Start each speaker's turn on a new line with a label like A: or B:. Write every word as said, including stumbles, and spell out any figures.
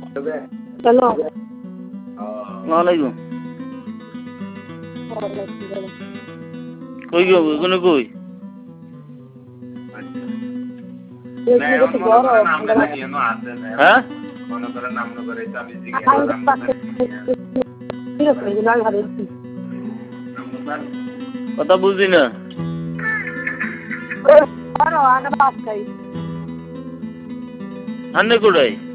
A: hello
B: ওয়ালাইকুম কই গো কোন কই হ্যাঁ কথা বুঝি না আন্নে কোথায়